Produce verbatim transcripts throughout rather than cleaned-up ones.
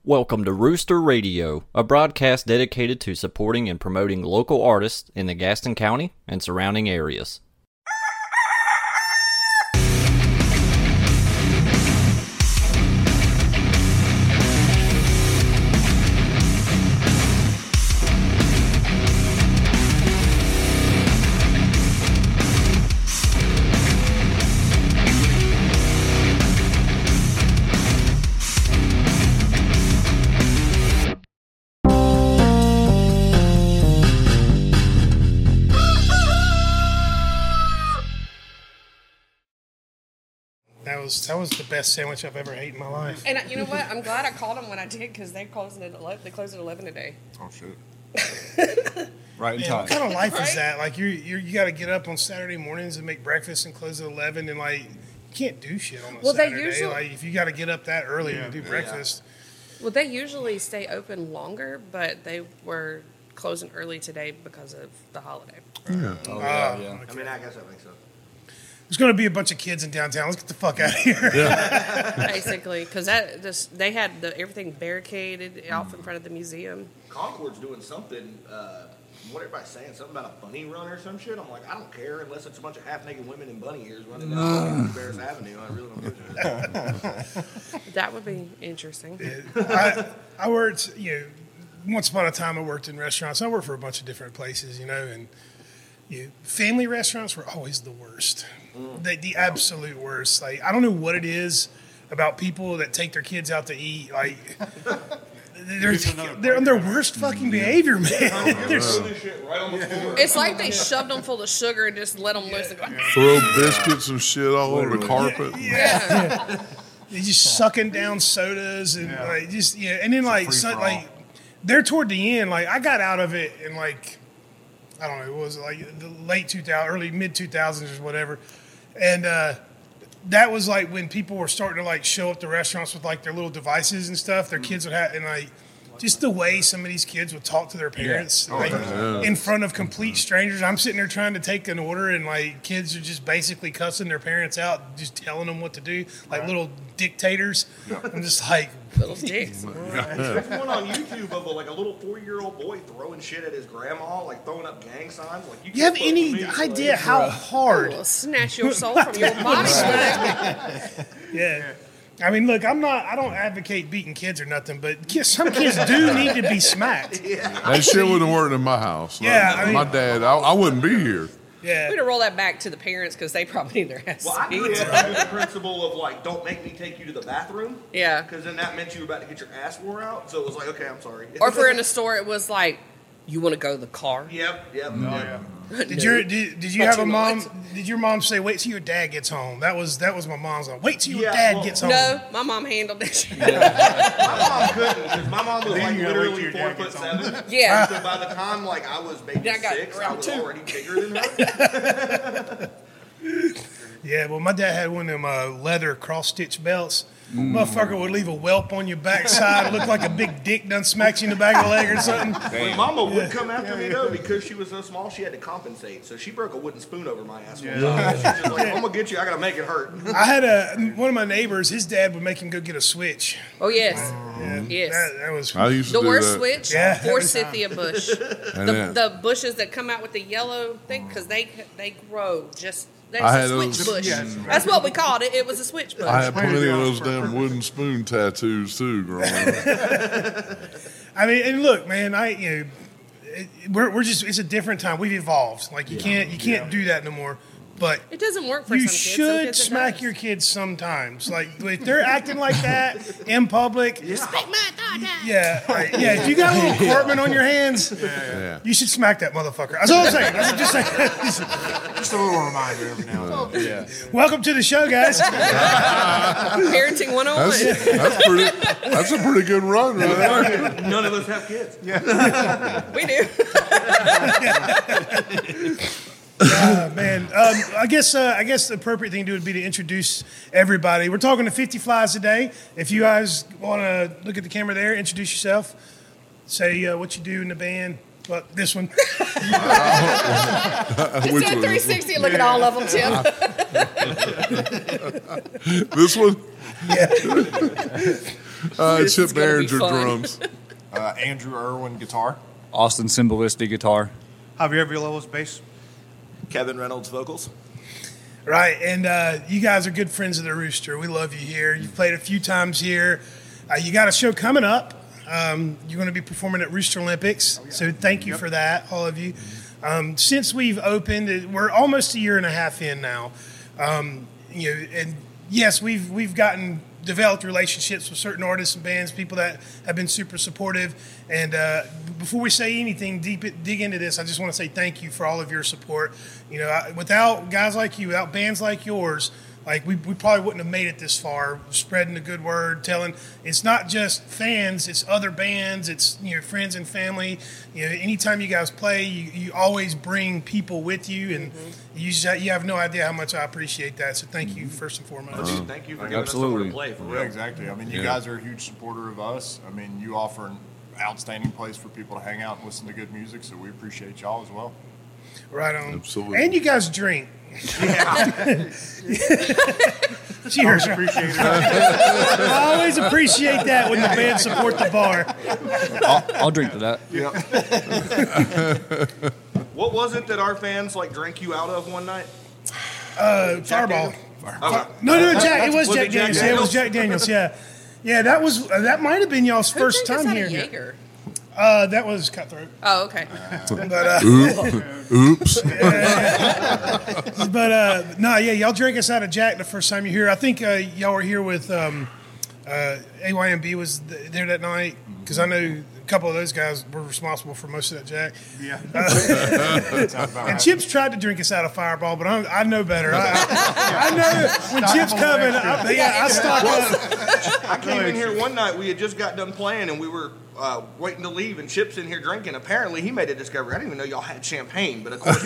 Welcome to Rooster Radio, a broadcast dedicated to supporting and promoting local artists in the Gaston County and surrounding areas. That was that was the best sandwich I've ever ate in my life. And you know what? I'm glad I called them when I did because they closed at eleven. They closed at eleven today. Oh shit! Right in Man, time. what kind of life Right? is that? Like you you you got to get up on Saturday mornings and make breakfast and close at eleven, and like you can't do shit on a Well, they Saturday. usually- like if you got to get up that early Yeah. to do Yeah. breakfast. Well, they usually stay open longer, but they were closing early today because of the holiday. Yeah. Oh yeah, yeah. I mean, I guess that makes sense. There's going to be a bunch of kids in downtown. Let's get the fuck out of here. Basically, because that just they had the everything barricaded off in front of the museum. Concord's doing something. Uh, what everybody's saying, something about a bunny run or some shit. I'm like, I don't care unless it's a bunch of half-naked women in bunny ears running down Barris Avenue. I really don't give a shit. That would be interesting. I, I worked, you know, once upon a time I worked in restaurants. I worked for a bunch of different places, you know, and you know, family restaurants were always the worst. Mm. The, the absolute worst. Like, I don't know what it is about people that take their kids out to eat. Like, they're, they're on their worst fucking behavior, man. They're s- It's like they shoved them full of sugar and just let them loose and go. Throw biscuits and shit all over the carpet. Yeah. They just sucking down sodas and like just yeah, and then like so, like they're toward the end. Like I got out of it in like I don't know, what was it like the late two thousand, early mid two thousands or whatever, and uh, that was like when people were starting to like show up to restaurants with like their little devices and stuff. Their kids would have and like. Just the way some of these kids would talk to their parents Yeah. Oh, like, yeah. in front of complete strangers. I'm sitting there trying to take an order, and like kids are just basically cussing their parents out, just telling them what to do, like little dictators. I'm just like, Little dicks. There's one on YouTube of a, like a little four-year-old boy throwing shit at his grandma, like throwing up gang signs. Like, you, you have can't fuck any with me, idea like, how hard? Will snatch your soul from your body. Yeah. I mean, look, I'm not. I don't advocate beating kids or nothing, but kids, some kids do need to be smacked. That shit wouldn't work in my house. Like, Yeah, I mean- my dad, I, I wouldn't be here. Yeah. We're gonna roll that back to the parents because they probably need their ass Well, I grew beat. up under the principle of like, don't make me take you to the bathroom. Yeah. Because then that meant you were about to get your ass wore out. So it was like, okay, I'm sorry. Or if we're in a store, it was like, you want to go to the car? Yep, yep. Oh, yeah. Did your did, did you Not have a too mom? much. Did your mom say, "Wait till your dad gets home"? That was that was my mom's. Like, wait till your Yeah, dad well, gets home. No, my mom handled that shit. My mom couldn't because my mom was like you gotta wait till literally your four dad foot gets home. seven. Yeah. So by the time like I was maybe Yeah, I got six, I round was two. already bigger than her. Yeah, well, my dad had one of them uh, leather cross stitch belts. Motherfucker would leave a whelp on your backside, look like a big dick done smacked you in the back of the leg or something. But Mama would come after me though because she was so small. She had to compensate, so she broke a wooden spoon over my ass. One time. She's just like, "I'm gonna get you. I gotta make it hurt." I had a one of my neighbors. His dad would make him go get a switch. Oh, yes. Yeah, Yes. that, that was. I used to The do worst that. switch, Yeah. forsythia bush. And The, then- the bushes that come out with the yellow thing, because they they grow just. There's I a had switch those- bush. Yeah. That's what we called it. It was a switch bush. I had plenty of those damn wooden spoon tattoos too growing up. I mean, and look, man, I you know, it, we're we're just it's a different time. We've evolved. Like you can't you can't do that no more. But It doesn't work for you some kids. Some should kids it smack does. your kids sometimes. Like if they're acting like that in public, Smack my thigh down. yeah, right, yeah. If you got a little Cartman on your hands, Yeah. you should smack that motherfucker. That's all I'm saying. That's just saying. Just a little reminder every now and then. Welcome to the show, guys. Parenting one oh That's, one. that's pretty. That's a pretty good run, right there. None of us have kids. We do. Uh, man, um, I guess uh, I guess the appropriate thing to do would be to introduce everybody. We're talking to fifty Flies today. If you guys want to look at the camera there, introduce yourself. Say uh, what you do in the band. Well, this one. Which Instead of one? three sixty, look at all of them, Tim. This one? Yeah. Uh, This is Chip gonna be Behringer fun. drums. Uh, Andrew Irwin, guitar. Austin Cymbalistic guitar. Javier Villalobos, bass. Kevin Reynolds vocals. Right, and uh, you guys are good friends of the Rooster. We love you here. You've played a few times here. Uh, you got a show coming up. Um, you're going to be performing at Rooster Olympics, oh, yeah. so thank you yep. for that, all of you. Um, since we've opened, we're almost a year and a half in now. Um, you know, and yes, we've we've gotten developed relationships with certain artists and bands, people that have been super supportive. And uh, before we say anything deep, dig into this, I just want to say thank you for all of your support. You know, I, without guys like you, without bands like yours, like we, we probably wouldn't have made it this far. Spreading the good word, telling it's not just fans, it's other bands, it's you know friends and family. You know, anytime you guys play, you, you always bring people with you, and mm-hmm. you just, you have no idea how much I appreciate that. So thank you first and foremost. Uh, thank you for giving absolutely. us somewhere to play. For real. Yeah, exactly. I mean, you Yeah. guys are a huge supporter of us. I mean, you offer an outstanding place for people to hang out and listen to good music, so we appreciate y'all as well. Right on. Absolutely. And you guys drink. Yeah. Cheers. Appreciate it. I always appreciate that when the band support the bar. I'll, I'll drink to that. What was it that our fans like drank you out of one night? Uh, Fireball. Okay. No, no, Jack. It was, Was Jack it Jack Daniels. Yeah, it was Daniels? Jack Daniels. Yeah, yeah. That was uh, that might have been y'all's Who first drank us time out of here. Jaeger? Uh, that was Cutthroat. Oh, okay. But uh, Oops. but uh, no, yeah, y'all drank us out of Jack the first time you here. I think uh, y'all were here with um, uh, A Y M B was th- there that night because I know a couple of those guys were responsible for most of that Jack. Yeah. And Chip's tried to drink us out of Fireball, but I'm, I know better. I, I, I know when Chip's coming, I, yeah, I stock up. I came in here one night. We had just got done playing, and we were uh, waiting to leave. And Chip's in here drinking. Apparently, he made a discovery. I didn't even know y'all had champagne, but of course.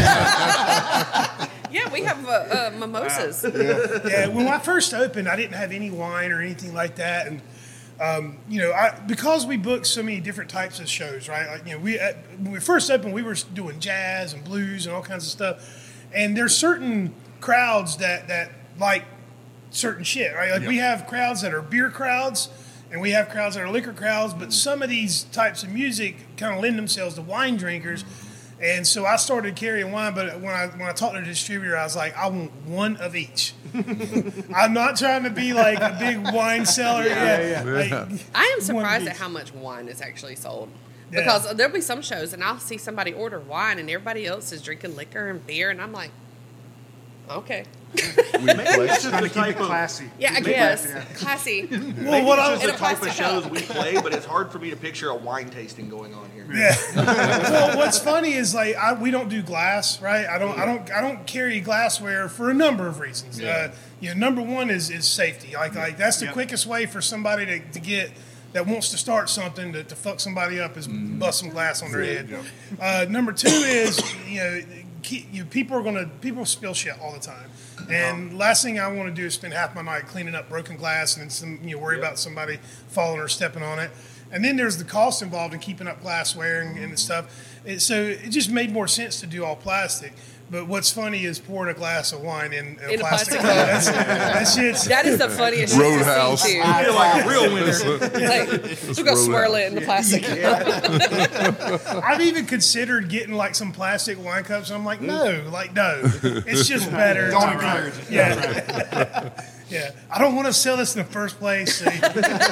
Yeah, we have uh, uh, mimosas. Yeah, when I first opened, I didn't have any wine or anything like that, and um, you know, I, because we booked so many different types of shows, right? Like, you know, we uh, when we first opened, we were doing jazz and blues and all kinds of stuff, and there's certain crowds that that like certain shit, right? Like Yep. we have crowds that are beer crowds, and we have crowds that are liquor crowds, but some of these types of music kind of lend themselves to wine drinkers. And so I started carrying wine, but when I when I talked to the distributor, I was like, I want one of each. I'm not trying to be like a big wine seller. Yeah, Yeah, yeah. like, I am one surprised of at each. how much wine is actually sold. Yeah. Because there'll be some shows, and I'll see somebody order wine, and everybody else is drinking liquor and beer, and I'm like, okay. Maybe it's just Trying the to keep it type of classy. Yeah, I Keep it guess. classy, yeah. Classy. Well, what I, it's just In the a type of plastic shows cup. we play, but it's hard for me to picture a wine tasting going on here. yeah. Well, what's funny is like I, we don't do glass, right? I don't, I don't, I don't carry glassware for a number of reasons. Uh, you know, number one is is safety. Like, like that's the Yep. quickest way for somebody to, to get that wants to start something to, to fuck somebody up is bust some glass on their head. Uh, number two is you know, keep, you people are gonna people spill shit all the time. And last thing I want to do is spend half my night cleaning up broken glass and then some, you know, worry about somebody falling or stepping on it. And then there's the cost involved in keeping up glassware and, and stuff. It, so it just made more sense to do all plastic. But what's funny is pouring a glass of wine in, in, In a a plastic plastic cup. cup. That's, that shit's, That is the funniest shit Roadhouse. to see, too. I feel like a real winner. Like, we're going to swirl it in the plastic. I've even considered getting like some plastic wine cups. And I'm like, no, like no, it's just better. Don't to- encourage it. Yeah, yeah. I don't want to sell this in the first place. See?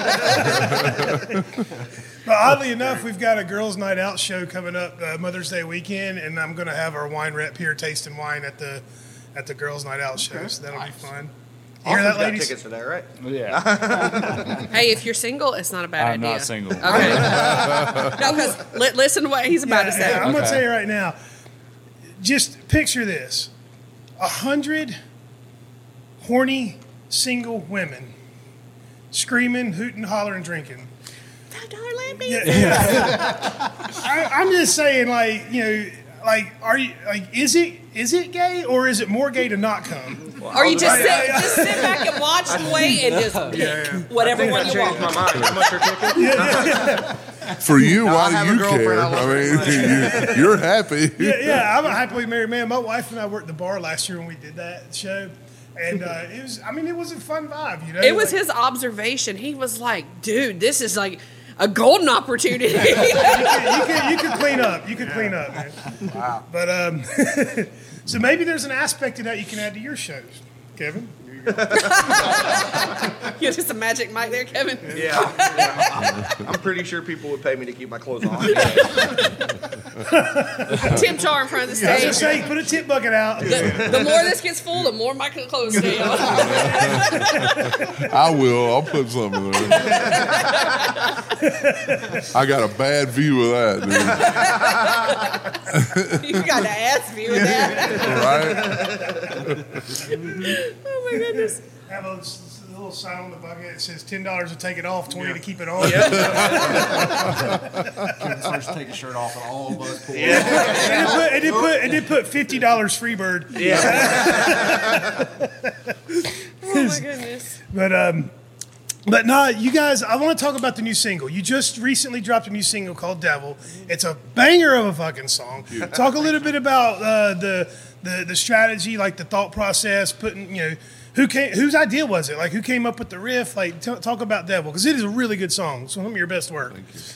But oddly enough, we've got a girls' night out show coming up uh, Mother's Day weekend, and I'm going to have our wine rep here tasting wine at the at the girls' night out show. So that'll be fun. You hear Austin's that, got ladies? tickets to that, right? Yeah. Hey, if you're single, it's not a bad I'm idea. not single. Okay. No, because li- listen to what he's about to say. Yeah, I'm going to Okay. tell you right now. Just picture this: a hundred horny single women screaming, hooting, hollering, drinking. Five dollar land beef. Yeah, yeah. I, I'm just saying, like you know, like are you like is it is it gay or is it more gay to not come? Or you just sit, Yeah, yeah. just sit back and watch and wait and just pick whatever one you Changed my want. mind. How much are tickets? For you, I why have do a you girlfriend, care? I love I mean, you, you're happy. Yeah, yeah, I'm a happily married man. My wife and I worked the bar last year when we did that show, And uh, it was, I mean, it was a fun vibe, you know? It was Like, his observation. He was like, dude, this is like a golden opportunity. you, can, you, can, you can clean up. You can clean up, man. Wow. But, um, so maybe there's an aspect of that you can add to your shows, Kevin. You just a magic mic there, Kevin. Yeah. yeah. I'm pretty sure people would pay me to keep my clothes on. Tip jar in front of the I was gonna stage. say, put a tip bucket out. The, the more this gets full, the more my clothes stay on. I will. I'll put something there. I got a bad view of that, dude. You got to ask me with that. Right? Oh my goodness. Have a, s- a little sign on the bucket that says ten dollars to take it off, twenty to keep it on. Kevin starts to take his shirt off, and all of us pull And it put, it did put, it did put fifty dollars free bird. Oh my goodness. But um, but no, you guys, I want to talk about the new single. You just recently dropped a new single called "Devil." It's a banger of a fucking song. Talk a little bit about uh, the the the strategy, like the thought process, putting you know who came, whose idea was it? Like who came up with the riff? Like t- talk about "Devil" because it is a really good song. It's some of your best work. Thank you.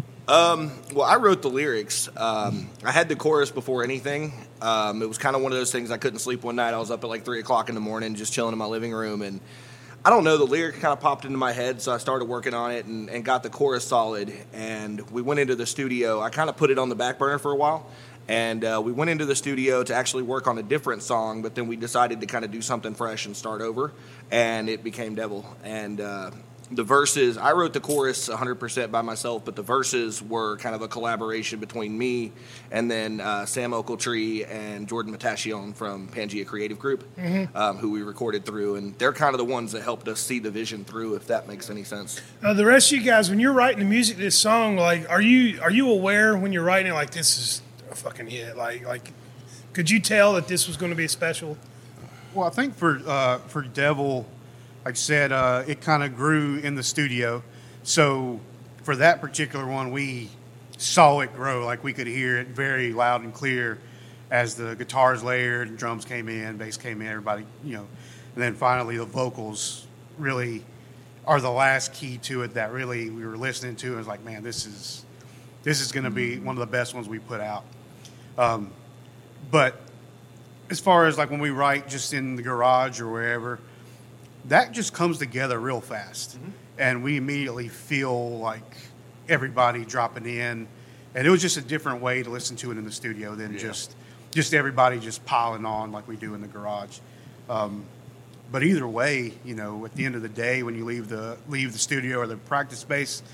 Well, I wrote the lyrics. Um, I had the chorus before anything. Um, it was kind of one of those things I couldn't sleep one night. I was up at like three o'clock in the morning just chilling in my living room. And I don't know, the lyric kind of popped into my head, so I started working on it and, and got the chorus solid. And we went into the studio. I kind of put it on the back burner for a while. And uh, we went into the studio to actually work on a different song, but then we decided to kind of do something fresh and start over. And it became Devil. And uh, the verses, I wrote the chorus one hundred percent by myself, but the verses were kind of a collaboration between me and then uh, Sam Ochiltree and Jordan Matascion from Pangea Creative Group, mm-hmm. um, who we recorded through. And they're kind of the ones that helped us see the vision through, if that makes any sense. Uh, the rest of you guys, when you're writing the music to this song, like are you are you aware when you're writing it, like this is a fucking hit? Like like could you tell that this was going to be special? Well, I think for uh, for Devil, like I said, uh, it kind of grew in the studio. So for that particular one, we saw it grow. Like we could hear it very loud and clear as the guitars layered and drums came in, bass came in, everybody, you know. And then finally the vocals really are the last key to it that really we were listening to and was like, man, this is this is going to be one of the best ones we put out. Um, but as far as like when we write just in the garage or wherever, that just comes together real fast. Mm-hmm. And we immediately feel like everybody dropping in. And it was just a different way to listen to it in the studio than yeah. just just everybody just piling on like we do in the garage. Um, but either way, you know, at the end of the day, when you leave the leave the studio or the practice space,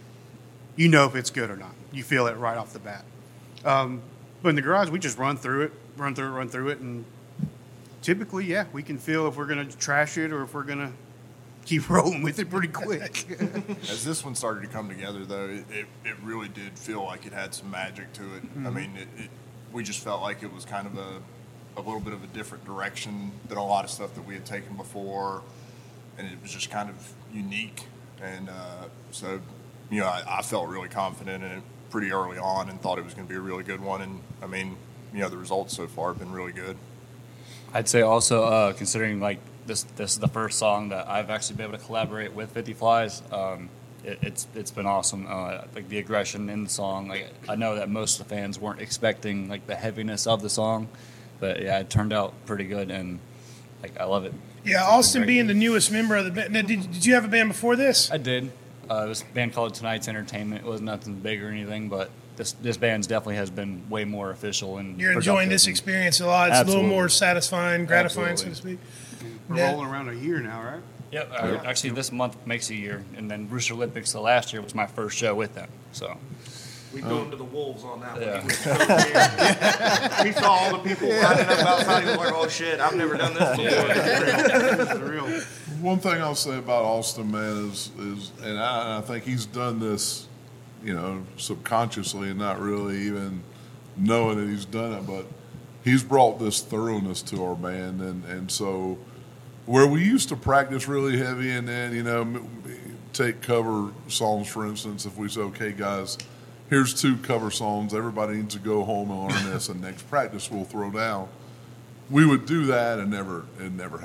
you know if it's good or not. You feel it right off the bat. Um, but in the garage, we just run through it, run through it, run through it, and typically, yeah, we can feel if we're going to trash it or if we're going to keep rolling with it pretty quick. As this one started to come together, though, it, it, it really did feel like it had some magic to it. Mm-hmm. I mean, it, it, we just felt like it was kind of a, a little bit of a different direction than a lot of stuff that we had taken before, and it was just kind of unique. And uh, so, you know, I, I felt really confident in it pretty early on and thought it was going to be a really good one. And, I mean, you know, the results so far have been really good. I'd say also, uh, considering like this, this is the first song that I've actually been able to collaborate with fifty Flies. Um, it, it's it's been awesome. Uh, like the aggression in the song. Like I know that most of the fans weren't expecting like the heaviness of the song, but yeah, it turned out pretty good, and like I love it. Yeah, Austin being the newest member of the band. Did, did you have a band before this? I did. Uh, it was a band called Tonight's Entertainment. It was nothing big or anything, but this this band's definitely has been way more official and you're enjoying this experience a lot. It's Absolutely. a little more satisfying, gratifying, Absolutely. so to speak. We're Yeah. rolling around a year now, right? Yep. Uh, actually, this month makes a year, and then Rooster Olympics the last year was my first show with them. So We go into the wolves on that Yeah. one. He, was so scared. He saw all the people lining up outside. He was like, "Oh shit, I've never done this before." This is real. One thing I'll say about Austin, man, is is and I, and I think he's done this, you know, subconsciously and not really even knowing that he's done it, but he's brought this thoroughness to our band, and and so where we used to practice really heavy and then, you know, m- take cover songs, for instance, if we say, okay, guys, here's two cover songs, everybody needs to go home and learn this, and next practice we'll throw down. We would do that and never, it never happened.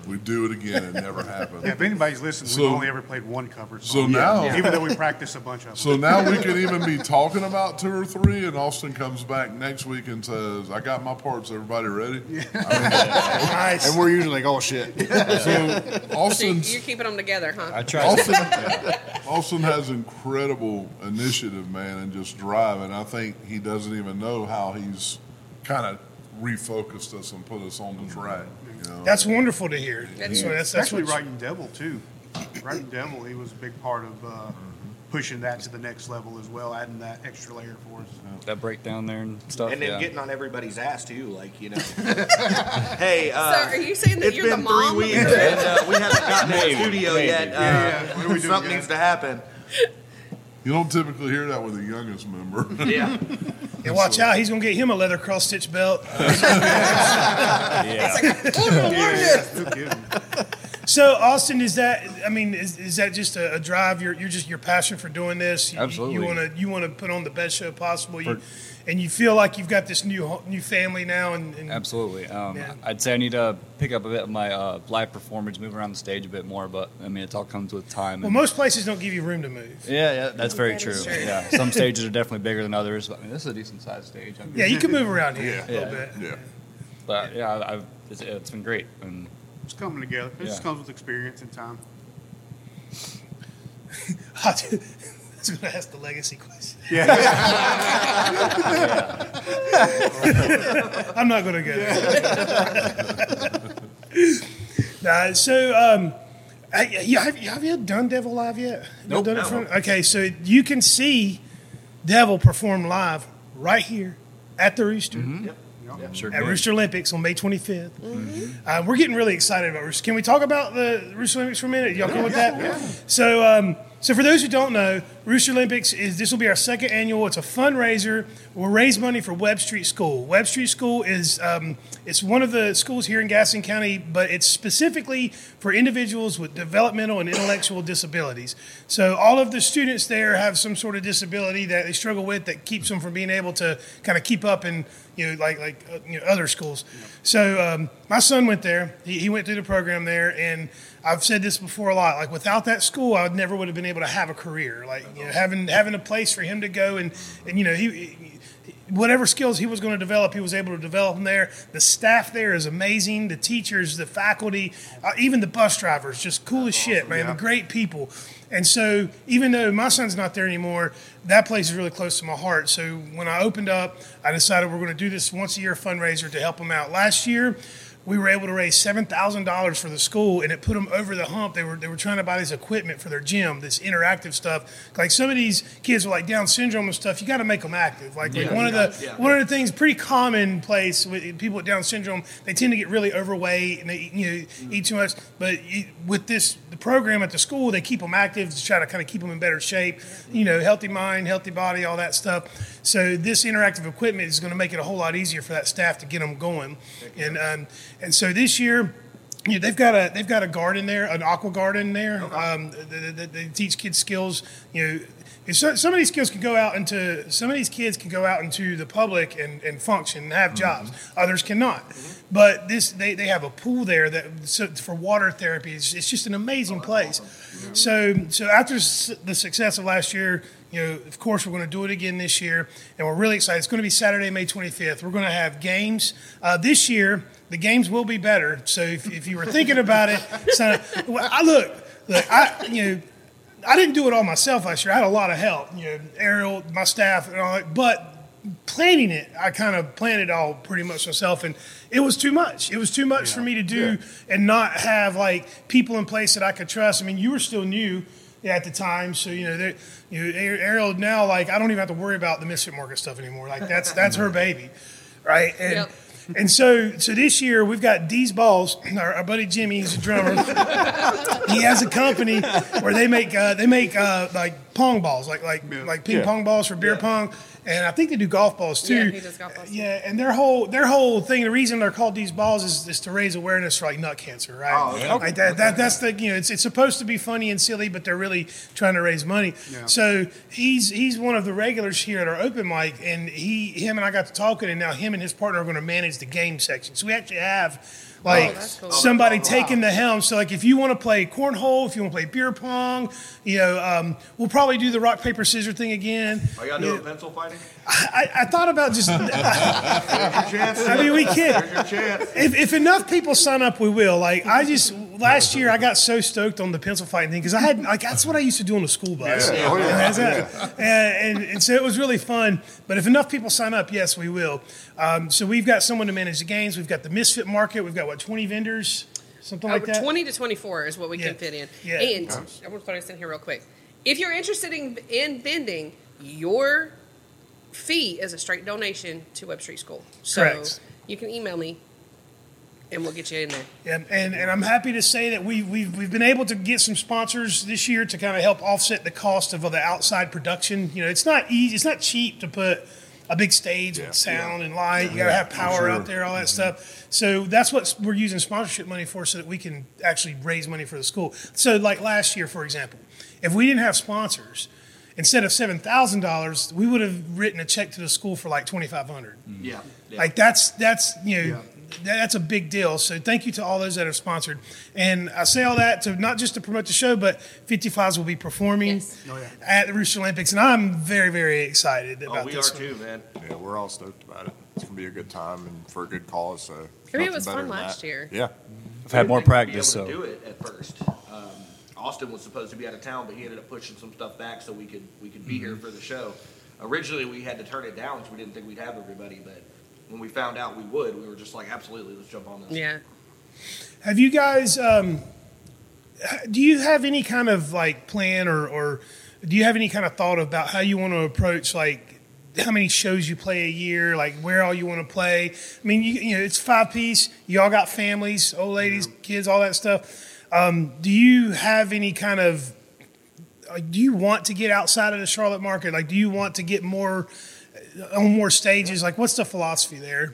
We do it again. It never happened. Yeah, if anybody's listening, So- we've only ever played one cover So song. now, Even though we practiced a bunch of them. so now we could even be talking about two or three, and Austin comes back next week and says, "I got my parts. Everybody ready?" Nice. And we're usually like, oh shit. So So Austin's you're keeping them together, huh? I try. Austin, Austin has incredible initiative, man, and just drive. And I think he doesn't even know how he's kind of refocused us and put us on the track. You know? That's wonderful to hear. That So is. that's, that's Especially what writing Devil, too. Writing Devil, he was a big part of uh, pushing that to the next level as well, adding that extra layer for us. That breakdown there and stuff. And then yeah. getting on everybody's ass too, like you know. Hey, uh, So are you saying that it's you're the been mom? three weeks and uh, we haven't gotten to the Maybe, studio maybe. yet. Uh, Yeah, yeah. What are we doing, something guys? needs to happen. You don't typically hear that with the youngest member. Yeah. And watch out, he's gonna get him a leather cross stitch belt. No kidding. So Austin, is that? I mean, is, is that just a, a drive? You're you're just your passion for doing this. You, Absolutely. You want to you want to put on the best show possible. You, and you feel like you've got this new ho- new family now. And, and Absolutely. Um, Yeah. I'd say I need to pick up a bit of my uh, live performance, move around the stage a bit more, but I mean, it all comes with time. well, and- most places don't give you room to move. yeah, yeah, that's very That true. is true. Yeah, some stages are definitely bigger than others. But I mean, this is a decent sized stage. I mean, Yeah, you can move around here Yeah. a little Yeah. bit. Yeah. But yeah, I- I've, it's, it's been great. And It's coming together. It just Yeah. comes with experience and time. I was going to ask the legacy question. I'm not going to go there. Nah, so, um, I, yeah, have, have you done Devil live yet? Nope. Done it No. from- okay, so you can see Devil perform live right here at the Rooster. Yep. sure At did. Rooster Olympics on May twenty-fifth. Uh, we're getting really excited about Rooster. Can we talk about the Rooster Olympics for a minute? Y'all cool with that? So, um, so for those who don't know, Rooster Olympics is this will be our second annual. It's a fundraiser. We'll raise money for Webb Street School. Webb Street School is um, it's one of the schools here in Gaston County, but it's specifically for individuals with developmental and intellectual disabilities. So all of the students there have some sort of disability that they struggle with that keeps them from being able to kind of keep up in you know like like uh, you know other schools. So um, my son went there. He, he went through the program there, and I've said this before a lot. Like without that school, I never would have been able to have a career. Like you know, having having a place for him to go and and you know he. he whatever skills he was going to develop, he was able to develop them there. The staff there is amazing. The teachers, the faculty, uh, even the bus drivers, just cool as shit, man. yeah. Great people. And so even though my son's not there anymore, that place is really close to my heart. So when I opened up, I decided we're going to do this once a year fundraiser to help them out. Last year, we were able to raise seven thousand dollars for the school, and it put them over the hump. They were they were trying to buy this equipment for their gym, this interactive stuff. Like some of these kids with like Down syndrome and stuff, you got to make them active. Like, like one of the Yeah. one of the things pretty commonplace with people with Down syndrome, they tend to get really overweight and they you know eat too much. But you, with this the program at the school, they keep them active to try to kind of keep them in better shape. You know, healthy mind, healthy body, all that stuff. So this interactive equipment is going to make it a whole lot easier for that staff to get them going. And um, and so this year, you know, they've got a they've got a garden there, an aqua garden there. Um, they, they, they teach kids skills. You know, and so, some of these skills can go out into some of these kids can go out into the public and, and function and have jobs. Others cannot. But this they, they have a pool there that so for water therapy. It's, it's just an amazing place. So so after s- the success of last year. You know, of course, we're going to do it again this year, and we're really excited. It's going to be Saturday, May twenty-fifth. We're going to have games. Uh, this year, the games will be better. So if, if you were thinking about it, so, well, I look, look, I you know, I didn't do it all myself last year. I had a lot of help. You know, Ariel, my staff, and all that. But planning it, I kind of planned it all pretty much myself, and it was too much. It was too much for me to do and not have like people in place that I could trust. I mean, you were still new at the time, so you know, they- you know, Ariel now, like I don't even have to worry about the Misfit Market stuff anymore. Like that's that's her baby, right? And Yep. and so so this year we've got D's Balls, our, our buddy Jimmy, he's a drummer. He has a company where they make uh, they make uh, like pong balls, like like Yeah. like ping Yeah. pong balls for beer pong, and I think they do golf balls too. Yeah, he does golf balls, too. Yeah, and their whole their whole thing, the reason they're called these balls is, is to raise awareness for like nut cancer, right? Oh, okay. Like that, that that's the you know it's it's supposed to be funny and silly, but they're really trying to raise money. Yeah. So he's he's one of the regulars here at our open mic, and he him and I got to talking, and now him and his partner are going to manage the game section. So we actually have. Like that's cool. somebody Oh, wow. taking the helm. So like if you want to play cornhole, if you want to play beer pong, you know, um, we'll probably do the rock paper scissors thing again. Are y'all doing pencil fighting? I, I thought about just. Here's your chance. I mean, we Here's can. your chance. If, if enough people sign up, we will. Like I just last year, I got so stoked on the pencil fighting thing because I had like that's what I used to do on the school bus. Yeah. Oh, yeah. And, that's it. And, and, and so it was really fun. But if enough people sign up, yes, we will. Um, so we've got someone to manage the games. We've got the Misfit Market. We've got what twenty vendors, something like Uh, that. twenty to twenty-four is what we Yeah. can fit in. Yeah. And I'm going to throw this in here real quick. If you're interested in, in vending, your fee is a straight donation to Web Street School. So Correct. you can email me, and we'll get you in there. And, and and I'm happy to say that we we've we've been able to get some sponsors this year to kind of help offset the cost of the outside production. You know, it's not easy, it's not cheap to put a big stage with sound and light. You got to have power sure. out there, all that stuff. So that's what we're using sponsorship money for, so that we can actually raise money for the school. So like last year, for example, if we didn't have sponsors, instead of seven thousand dollars, we would have written a check to the school for like twenty-five hundred dollars. Yeah. yeah. Like that's that's you know that- that's a big deal. So thank you to all those that have sponsored. And I say all that to not just to promote the show, but fifty-fives will be performing Yes. Oh, yeah. at the Rooster Olympics, and I'm very very excited Oh, about we are this. too, man. Yeah, we're all stoked about it. It's gonna be a good time and for a good cause. So I mean, it nothing was better fun than last that. year. Yeah, I've had more We didn't practice, be able so to do it at first. Um, Austin was supposed to be out of town, but he ended up pushing some stuff back so we could we could be here for the show. Originally, we had to turn it down because we didn't think we'd have everybody, but when we found out we would, we were just like, absolutely, let's jump on this. Yeah. Have you guys? Um, do you have any kind of like plan, or, or do you have any kind of thought about how you want to approach like how many shows you play a year, like where all you want to play? I mean, you, you know, it's five piece. You all got families, old ladies, kids, all that stuff. Um, do you have any kind of? Like, do you want to get outside of the Charlotte market? Like, do you want to get more on more stages? Like, what's the philosophy there?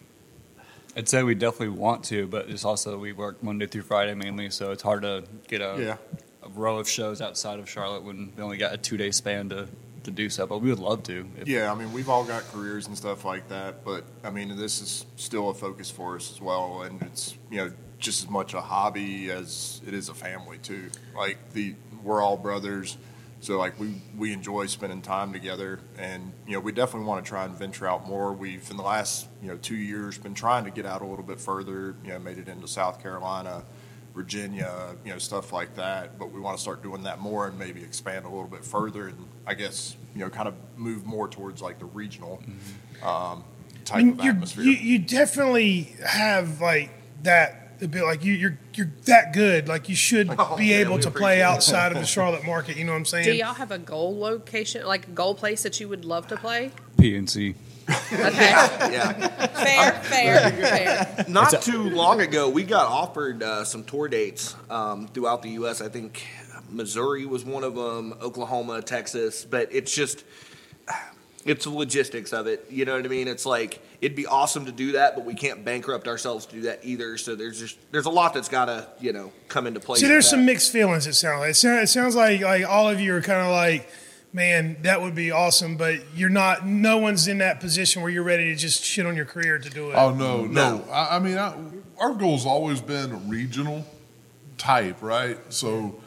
I'd say we definitely want to, but it's also we work Monday through Friday mainly, so it's hard to get a, Yeah. a row of shows outside of Charlotte when we only got a two day span to, to do so. But we would love to. If, yeah. I mean, we've all got careers and stuff like that, but I mean, this is still a focus for us as well, and it's you know just as much a hobby as it is a family too. Like the we're all brothers. So like we, we enjoy spending time together, and you know we definitely want to try and venture out more. We've in the last you know two years been trying to get out a little bit further. You know, made it into South Carolina, Virginia, you know stuff like that. But we want to start doing that more and maybe expand a little bit further, and I guess you know kind of move more towards like the regional um, type I mean, of you're, atmosphere. you you definitely have like that a bit. Like you you're you're that good. Like you should Oh, be man, able we to appreciate play it. outside of the Charlotte market. You know what I'm saying? Do y'all have a goal location, like a goal place that you would love to play? P N C. Okay. Yeah. Fair, fair, fair. Not too long ago, we got offered uh, some tour dates um, throughout the U S. I think Missouri was one of them, Oklahoma, Texas, but it's just it's the logistics of it. You know what I mean? It's like it'd be awesome to do that, but we can't bankrupt ourselves to do that either. So there's just there's a lot that's got to you know come into place. See, there's with some that. mixed feelings. It sounds like it sounds, it sounds like like all of you are kind of like, man, that would be awesome, but you're not. No one's in that position where you're ready to just shit on your career to do it. Oh no, no. I, I mean, I, our goal's always been regional type, right? So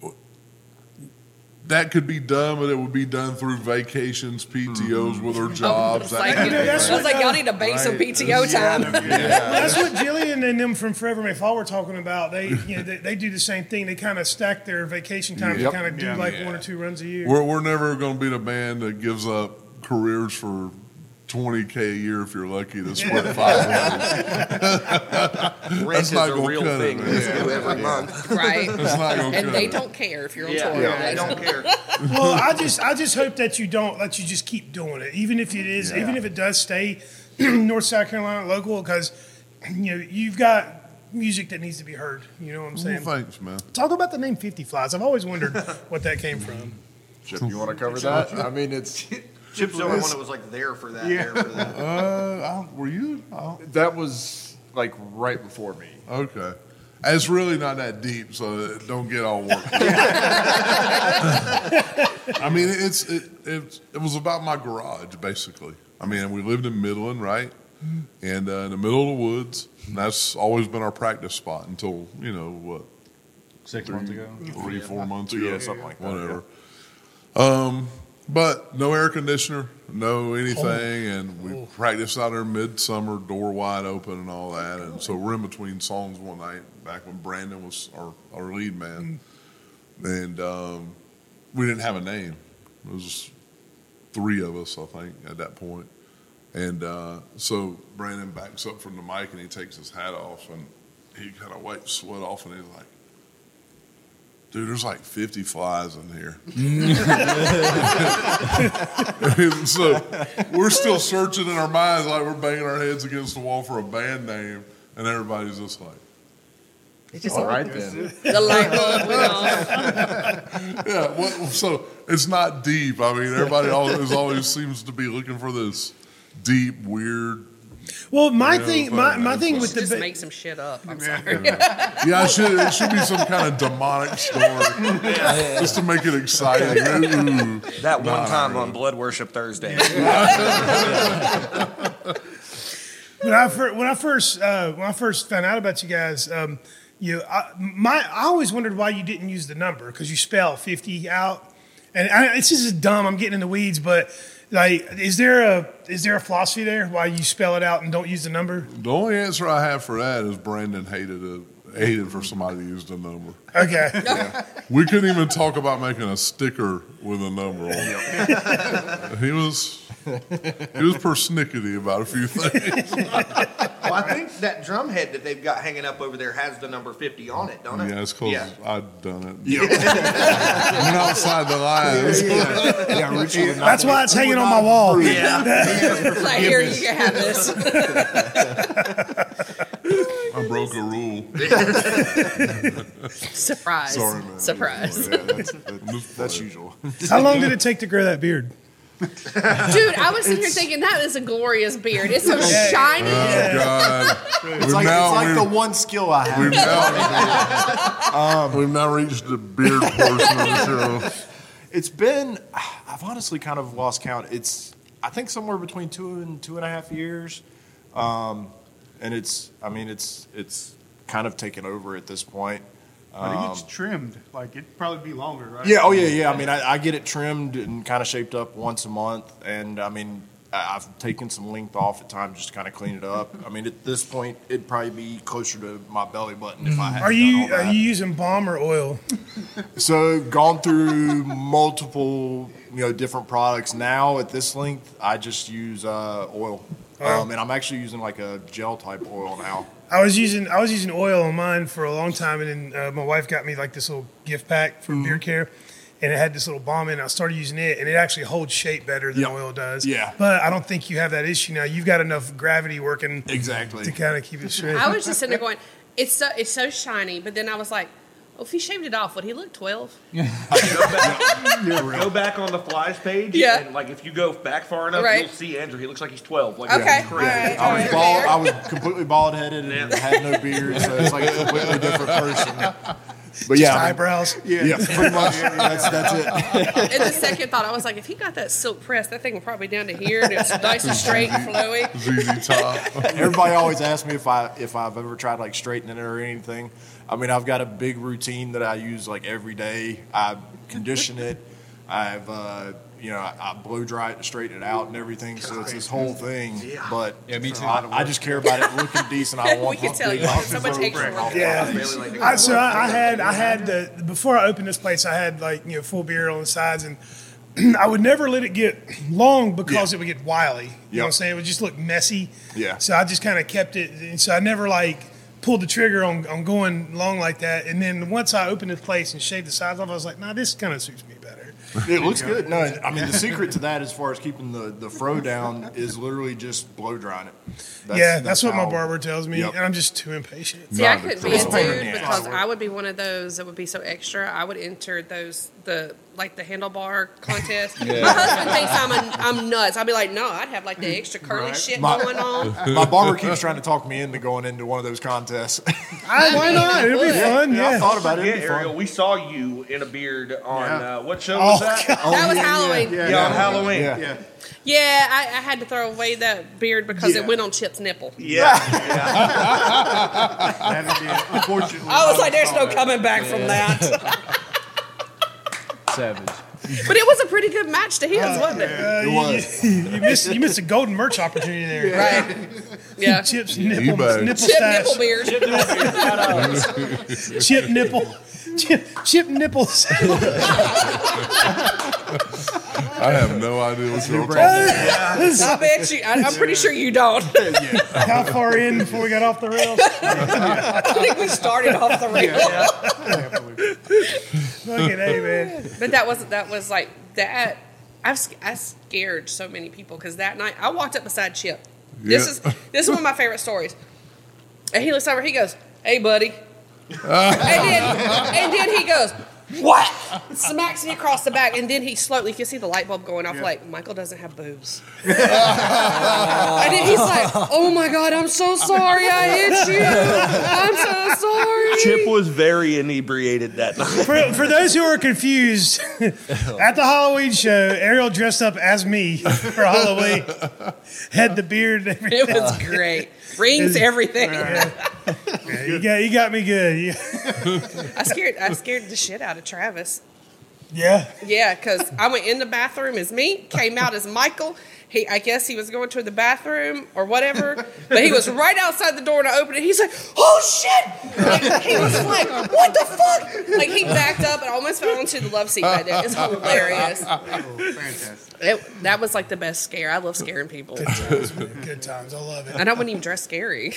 that could be done, but it would be done through vacations, P T Os with our jobs. It's that like, kind of that's I was thing. like, y'all need to bank some Right. P T O time. That's what Jillian and them from Forever May Fall were talking about. They, you know, they, they do the same thing. They kind of stack their vacation time Yep. to kind of do Yeah. like Yeah. one or two runs a year. We're we're never going to be the band that gives up careers for twenty K a year if you're lucky to split five hundred. Rent is not a gonna real cut it, thing man. we do every month. Right. It's not gonna And cut they it. don't care if you're on Yeah, tour. yeah, they right? don't care. Well, I just I just hope that you don't that you just keep doing it, even if it is, Yeah. even if it does stay North South Carolina local, because you know you've got music that needs to be heard. You know what I'm Well, saying? thanks, man. Talk about the name fifty Flies. I've always wondered what that came from. Chip, you want to cover that? I mean, it's Chip's the only one that was like there for that. Yeah. There for that. Uh, I don't- were you? I don't- that was like right before me. Okay. It's really not that deep, so don't get all worked up. I mean, it's it, it it was about my garage basically. I mean, we lived in Midland, right? And uh, in the middle of the woods. And that's always been our practice spot until you know what Six three, months ago. three, four months Yeah, ago, something like that, whatever. Um, but no air conditioner, no anything, and we practiced out there midsummer, door wide open, and all that. And so we're in between songs one night, back when Brandon was our, our lead man, and um, we didn't have a name. It was three of us, I think, at that point. And uh, so Brandon backs up from the mic and he takes his hat off and he kind of wipes sweat off and he's like, dude, there's like fifty flies in here. And so we're still searching in our minds like we're banging our heads against the wall for a band name and everybody's just like, It's just All right then. the light bulb went off. yeah, well, so it's not deep. I mean, everybody always, always seems to be looking for this deep, weird. Well, my Yeah, thing, fine, my, my man. thing You with should the just ba- make some shit up. I'm sorry. Yeah, it should, it should be some kind of demonic story just to make it exciting. Ooh. That one Nah, time not on Blood Worship Thursday. when I first when I first uh, when I first found out about you guys, um, you I, my I always wondered why you didn't use the number because you spell fifty out, and I, it's just dumb. I'm getting in the weeds, but like, is there a is there a philosophy there why you spell it out and don't use the number? The only answer I have for that is Brandon hated it. Hated for somebody to use the number. Okay. We couldn't even talk about making a sticker with a number on it. He was he was persnickety about a few things. Well, I think that drum head that they've got hanging up over there has the number fifty on it, don't it? Yeah, it's close. Yeah. I'd done it. Yeah. Went outside the lines. Yeah, Richie would not That's why it's hanging on my wall. Like, here, you can have this. I broke a rule. Surprise. Sorry, man. Surprise. Yeah, that's, that's, that's usual. How long did it take to grow that beard? Dude, I was sitting here thinking that is a glorious beard. It's so shiny. Oh, God. It's We've like, now, it's like we've, the one skill I have. we've, now, we've now reached the beard portion of the show. It's been, I've honestly kind of lost count. It's, I think somewhere between two and two and a half years. Um, and it's, I mean, it's, it's kind of taken over at this point. But it Um, gets trimmed. Like, it'd probably be longer, right? Yeah, oh yeah, yeah. I mean, I, I get it trimmed and kind of shaped up once a month, and I mean, I- I've taken some length off at times just to kind of clean it up. I mean, at this point, it'd probably be closer to my belly button if I had. Are done you all that. are you using balm or oil? So gone through multiple, you know, different products. Now at this length, I just use uh, oil, um, and I'm actually using like a gel type oil now. I was using I was using oil on mine for a long time, and then uh, my wife got me like this little gift pack from Beard Care, and it had this little balm in it. I started using it, and it actually holds shape better than Yep. oil does. Yeah. But I don't think you have that issue now. You've got enough gravity working Exactly. to kind of keep it straight. I was just sitting there going, it's so it's so shiny, but then I was like, oh, if he shaved it off, would he look twelve? Go back, go back on the flies page, Yeah. and like if you go back far enough, Right. you'll see Andrew. He looks like he's twelve. Like Okay, that's all crazy. right, all I was right. bald. fair. I was completely bald headed and Yeah. had no beard, so it's like a completely different person. But yeah, I mean, Eyebrows. yeah, pretty much. That's that's it. And the second thought, I was like, if he got that silk press, that thing will probably down to here, and it's nice and straight and flowy. Z Z Top. Everybody always asks me if I if I've ever tried like straightening it or anything. I mean, I've got a big routine that I use like every day. I condition it. I've uh, you know I, I blow dry it to straighten it out and everything. So it's this whole thing. But Yeah, me too. I, I just care about it looking decent. I We want can my tell big you, box so much of extra rope. work. Yeah. Really like I, so I, I had I had the before I opened this place, I had like you know full beard on the sides, and I would never let it get long because Yeah. it would get wily. You know Yep. what I'm saying? It would just look messy. Yeah. So I just kind of kept it. And so I never like pulled the trigger on, on going long like that. And then once I opened this place and shaved the sides off, I was like, nah, this kind of suits me better. It looks good. No, I mean the secret to that, as far as keeping the, the fro down, is literally just blow drying it. That's, yeah, that's, what how- my barber tells me, Yep. and I'm just too impatient. See, I Not couldn't at be a all. dude Pain in the because ass. I would be one of those that would be so extra. I would enter those the like the handlebar contest. My husband thinks I'm a, I'm nuts. I'd be like, no, I'd have like the extra curly shit My- going on. My barber keeps trying to talk me into going into one of those contests. I, why not? It'll be fun. I Yeah. thought about it. Yeah, It'd be fun. Ariel, we saw you in a beard on Yeah. uh, what show Oh, was that? God. That was yeah, Halloween. yeah. Yeah, Yeah, on Halloween. Yeah. Yeah. yeah I, I had to throw away that beard because Yeah. it went on Chip's nipple. Yeah. That would be- unfortunately, I was I like, there's saw no that. coming back from that. Savage. But it was a pretty good match to his, wasn't it? Uh, It was. You, you missed you missed a golden merch opportunity there. Right. Yeah. Chips nipple eBay. nipple Chip stash. nipple beard. Chip nipple. Chip, chip nipples. I have no idea what you're talking about. I bet you. I, I'm pretty sure you don't. How far in before we got off the rails? I think we started off the rail. Look at hey man. But that wasn't. That was like that. I've sc- I scared so many people because that night I walked up beside Chip. This Yeah. is this is one of my favorite stories. And he looks over. He goes, "Hey, buddy," and then and then he goes, "What?" Smacks me across the back, and then he slowly, you can see the light bulb going off. Like Michael doesn't have boobs. And then he's like, "Oh my God, I'm so sorry, I hit you. I'm so sorry." Chip was very inebriated that night. For, for those who are confused, at the Halloween show, Ariel dressed up as me for Halloween. Had the beard and everything. It was great. Rings, everything. Yeah, you got you got me good. You- I scared I scared the shit out of Travis. Yeah. Yeah, because I went in the bathroom as me, came out as Michael. He, I guess he was going to the bathroom or whatever, but he was right outside the door and I opened it. He's like, "Oh shit!" Like, he was like, "What the fuck?" Like he backed up and almost fell into the love seat right there. It's hilarious. Oh, fantastic. It, that was like the best scare. I love scaring people, Good times, man. Good times. I love it. and I wouldn't even dress scary.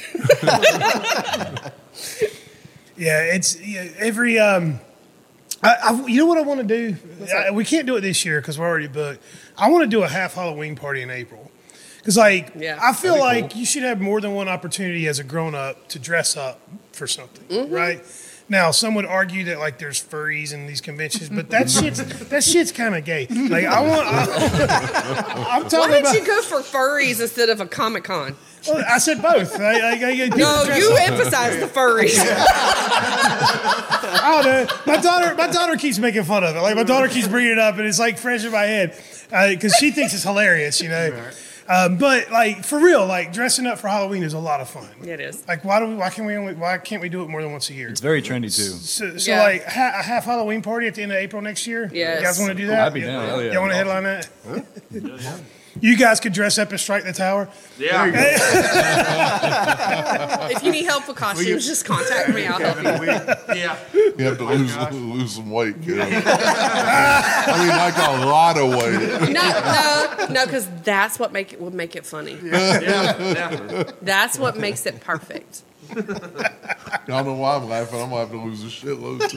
Yeah, it's yeah, every. Um, I, I, you know what I want to do? I, we can't do it this year because we're already booked. I want to do a half Halloween party in April. Because, like, Yeah. I feel like you should have more than one opportunity as a grown up to dress up for something, right? Now, some would argue that like there's furries in these conventions, but that shit's that shit's kind of gay. Like, I want. I, I'm Why talking did about. you go for furries instead of a Comic Con? Well, I said both. I, I, I, I, No, dress you up. emphasized the furries. I don't know. My daughter, my daughter keeps making fun of it. Like my daughter keeps bringing it up, and it's like fresh in my head because she thinks it's hilarious, you know. Um, but like for real, like dressing up for Halloween is a lot of fun. It is. Like why do we? Why can we only? Why can't we do it more than once a year? It's very trendy too. So, so Yeah. like ha- a half Halloween party at the end of April next year. Yes. You guys want to do that? I'd be down. Hell yeah. Y'all want to headline that? You guys could dress up and strike the tower. Yeah. If you need help with costumes, just contact me. I'll help you. Yeah. You have to lose, lose some weight, kid. I mean, like a lot of weight. No, no, no, because that's what make it would make it funny. Yeah. Yeah. That's what makes it perfect. I don't know why I'm laughing. I'm going to have to lose a shitload,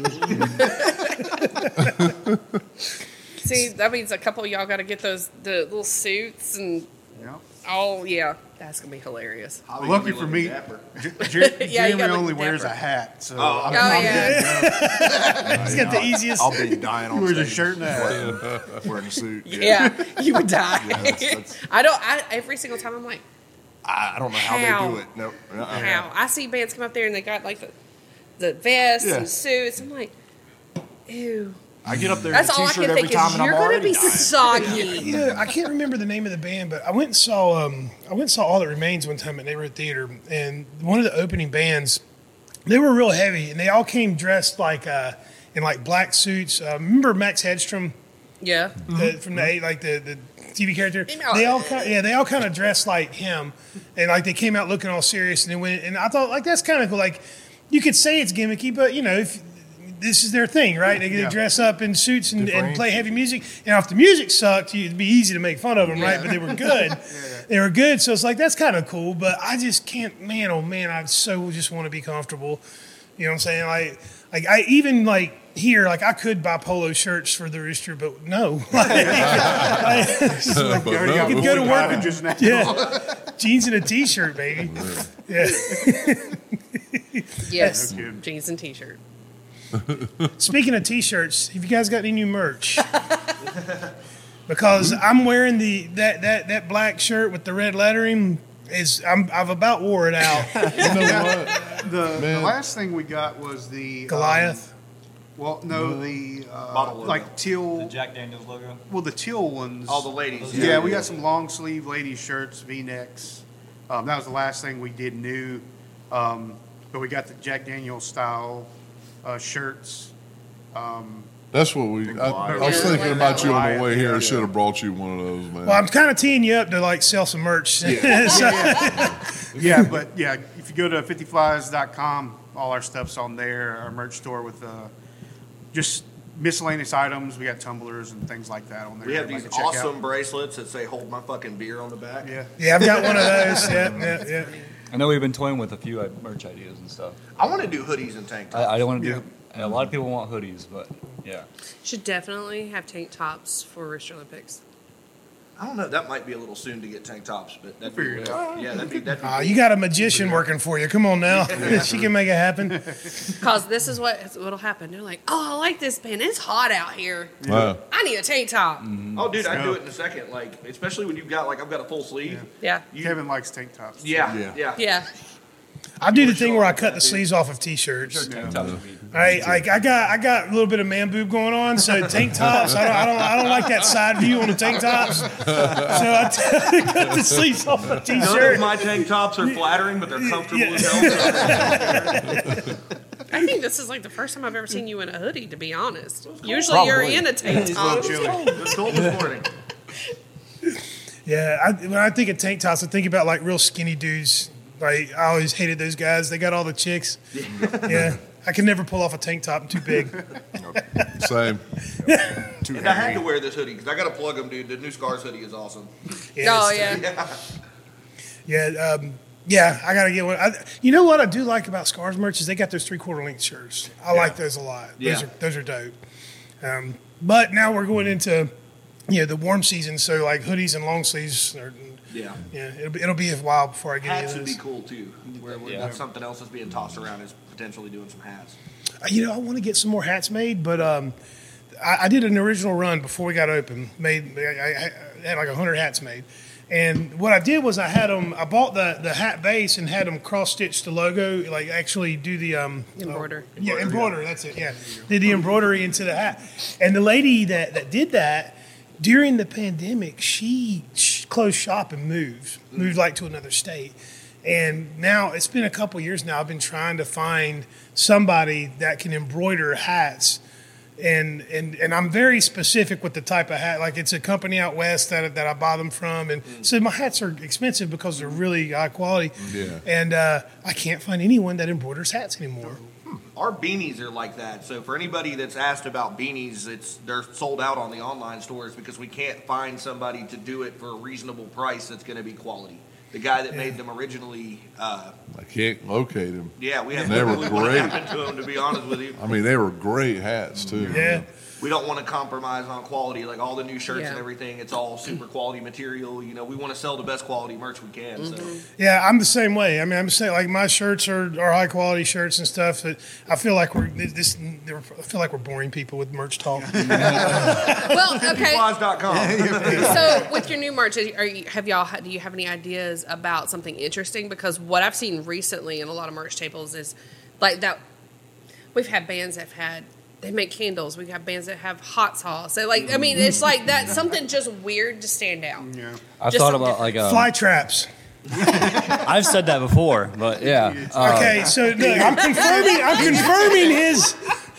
too. See, that means a couple of y'all got to get those the little suits and Yeah. oh yeah, that's gonna be hilarious. Lucky for me, J- Jer- Yeah, you Jeremy gotta look only wears a dapper. hat, so Oh, I'm, Oh, I'm yeah. good to go. He's got the easiest. I'll be dying He on wears a stage shirt and a hat. wearing a suit. Yeah, you would die. that's- that's- I don't. I every single time I'm like, I, I don't know how, How? they do it. Nope. Uh-uh. how? I see bands come up there and they got like the the vests Yeah. and suits. I'm like, ew. I get up there That's in a all I t-shirt can every think time is and I'm you're gonna already be dying. soggy. Yeah, I can't remember the name of the band, but I went and saw um, I went and saw All That Remains one time at Neighborhood Theater, and one of the opening bands, they were real heavy, and they all came dressed like uh, in like black suits. Uh, remember Max Hedstrom Yeah. the, from the eight, like the, the T V character? Email. They all kind yeah, they all kind of dressed like him, and like they came out looking all serious, and they went, and I thought like that's kind of cool. Like you could say it's gimmicky, but you know if. This is their thing, right? They, they dress up in suits and, and play heavy music. And if the music sucked, it'd be easy to make fun of them, right? But they were good. They were good. So it's like, that's kind of cool. But I just can't, man, oh man, I so just want to be comfortable. You know what I'm saying? Like, like I even like, here, like I could buy polo shirts for the Rooster, but no. Like, I, But You already no, got could go to one work guy and just now. yeah, jeans and a t-shirt, baby. Yeah. Yes, No kidding. jeans and t-shirt. Speaking of t-shirts, have you guys got any new merch? Because I'm wearing the that that that black shirt with the red lettering. Is I'm I've about wore it out. you know what? The, the Man. last thing we got was the um, Goliath. well, no, the uh, Bottle logo. like teal. Jack Daniels logo. Well, the teal ones. All the ladies. Yeah, we got some long sleeve ladies shirts, V-necks. Um, that was the last thing we did new. Um, but we got the Jack Daniels style uh, shirts. Um, That's what we. I, I was Yeah, thinking like about that you on one. the way here. I Yeah. should have brought you one of those, man. Well, I'm kind of teeing you up to like sell some merch. So- yeah, but yeah, if you go to fifty flies dot com, all our stuff's on there. Our merch store with uh, just miscellaneous items. We got tumblers and things like that on there. We have everybody these can check out. awesome bracelets that say "Hold my fucking beer" on the back. Yeah. yeah, I've got one of those. Yeah, yeah, yeah. I know we've been toying with a few uh, merch ideas and stuff. I want to do hoodies and tank tops. I, I don't want to do. A lot of people want hoodies, but yeah. Should definitely have tank tops for Rooster Olympics. I don't know. That might be a little soon to get tank tops, but that'd be Figure it out. yeah, that'd be that'd be. Uh, cool. you got a magician working for you. Come on now, she can make it happen. Because this is what what'll happen. They're like, oh, I like this band. It's hot out here. Wow. I need a tank top. Oh, dude, I'd do it in a second. Like, especially when you've got like I've got a full sleeve. Yeah. Kevin likes tank tops. Yeah, Yeah. yeah, Yeah. I do the thing where I cut the sleeves off of t-shirts. Tank tops would be- I like I got I got a little bit of man boob going on, so tank tops. I don't I don't I don't like that side view on the tank tops. So I t- cut the sleeves off the None t-shirt. of my tank tops are flattering, but they're comfortable Yeah. as hell. I think this is like the first time I've ever seen you in a hoodie, to be honest. Usually you're in a tank top. It's cold this morning. Yeah, I, when I think of tank tops, I think about like real skinny dudes. Like I always hated those guys. They got all the chicks. Yeah, I can never pull off a tank top. I'm too big. Same. And I had to wear this hoodie because I got to plug them, dude. The new Scars hoodie is awesome. Yeah, Oh, it's- yeah. Yeah, um, yeah, I gotta get one. I, you know what I do like about Scars merch is they got those three quarter length shirts. I like those a lot. Those Yeah. are those are dope. Um, but now we're going into you know the warm season, so like hoodies and long sleeves. Are, Yeah. yeah, it'll be, it'll be a while before I get Hats any would of be those. cool too. Where, where Yeah. that's something else that's being tossed around is potentially doing some hats. Uh, You know, I want to get some more hats made, but um, I, I did an original run before we got open. Made I, I, I had like a hundred hats made, and what I did was I had them. I bought the, the hat base and had them cross stitch the logo, like actually do the um, Embroider. uh, yeah, embroider. That's it. Yeah, did the embroidery into the hat, and the lady that that did that during the pandemic, she sh- closed shop and moved, moved like to another state. And now it's been a couple years now. I've been trying to find somebody that can embroider hats. And, and and I'm very specific with the type of hat. Like it's a company out west that that I buy them from, and so my hats are expensive because they're really high quality. Yeah. And uh, I can't find anyone that embroiders hats anymore. Our beanies are like that. So for anybody that's asked about beanies, it's they're sold out on the online stores because we can't find somebody to do it for a reasonable price that's going to be quality. The guy that made them originally, uh, I can't locate him. yeah, we have They were no clue what great. happened to him, to be honest with you. I mean, they were great hats too. Yeah. We don't want to compromise on quality. Like all the new shirts Yeah. and everything, it's all super quality material. You know, we want to sell the best quality merch we can. So Yeah, I'm the same way. I mean, I'm saying like my shirts are, are high quality shirts and stuff. That I feel like we're this. I feel like we're boring people with merch talk. Well, okay. flies dot com. So with your new merch, are you, have y'all do you have any ideas about something interesting? Because what I've seen recently in a lot of merch tables is like that. We've had bands that have had they make candles. We've got bands that have hot sauce. So like I mean, it's like that something just weird to stand out. Yeah. I've Just thought something about like um, Fly traps. I've said that before, but yeah. Uh, Okay, so look, I'm confirming. I'm confirming his.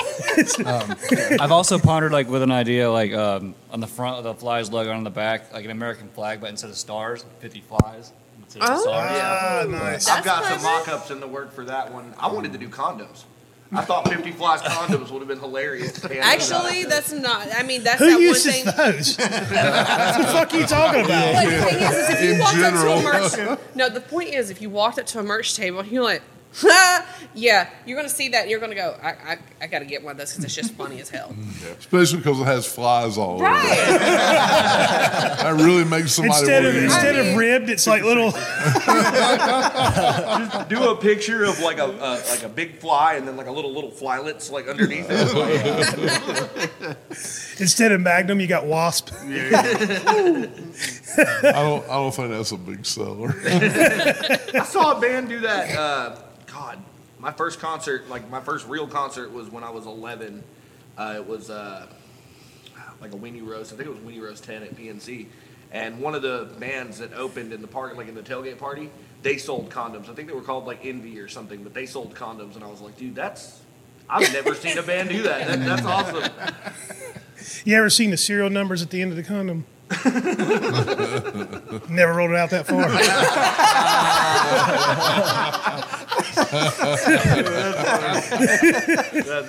I've also pondered like with an idea like um, on the front of the Flies logo and on the back like an American flag, but instead of stars, fifty flies. Instead of Oh. stars. Ah, nice. I've got That's some mock-ups in the work for that one. I wanted to do condoms. I thought fifty Flies condoms would have been hilarious. Actually, that's not. I mean, that's Who that one uses thing. those? what the fuck are you talking But about? the thing is, is if you In walked up to general. a merch, no, the point is, if you walked up to a merch table, you're like, Yeah, you're gonna see that. And you're gonna go. I I, I got to get one of those because it's just funny as hell. Especially because it has flies all over it. Right. That really makes somebody Instead want of to use instead it. of ribbed, it's like little. Just do a picture of like a uh, like a big fly and then like a little little flylets like underneath it. Instead of Magnum, you got Wasp. I don't. I don't think that's a big seller. I saw a band do that. Uh, God, my first concert, like my first real concert, was when I was eleven. Uh, it was uh, like a Weenie Roast. I think it was Weenie Roast ten at P N C. And one of the bands that opened in the park, like in the tailgate party, they sold condoms. I think they were called like Envy or something, but they sold condoms. And I was like, dude, that's I've never seen a band do that. that that's awesome. You ever seen the serial numbers at the end of the condom? Never rolled it out that far. That's